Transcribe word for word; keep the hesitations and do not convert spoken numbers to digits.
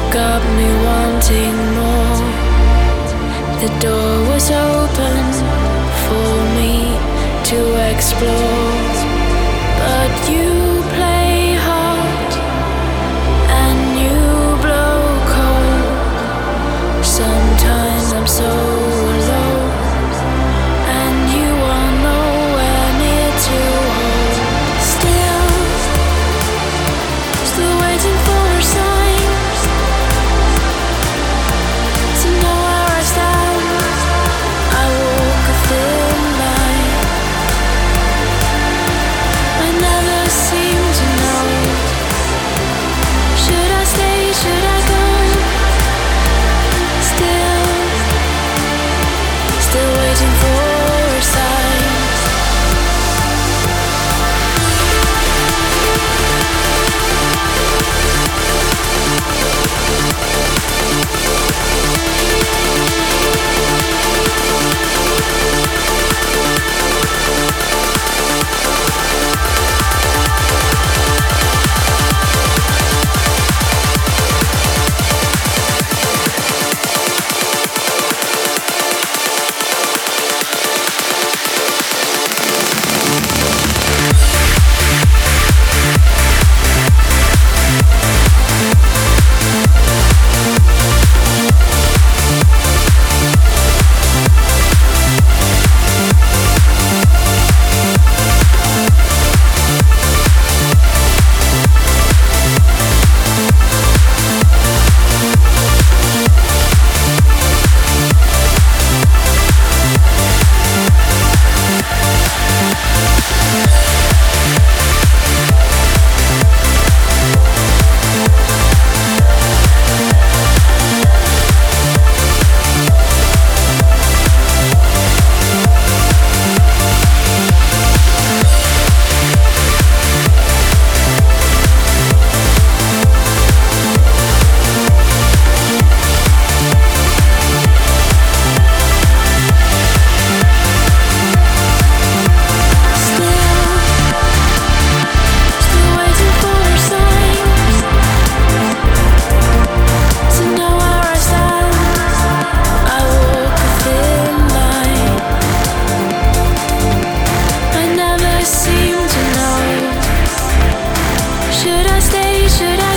got me wanting more. The door was open for me to explore, but you play hard and you blow cold. Sometimes I'm so alone and you are nowhere near to hold. Still, still waiting for a sign to know where I stand. I walk a thin line. I never seem to know. Should I stay? Should I go? Still, still waiting for a sign. Should I stay? Should I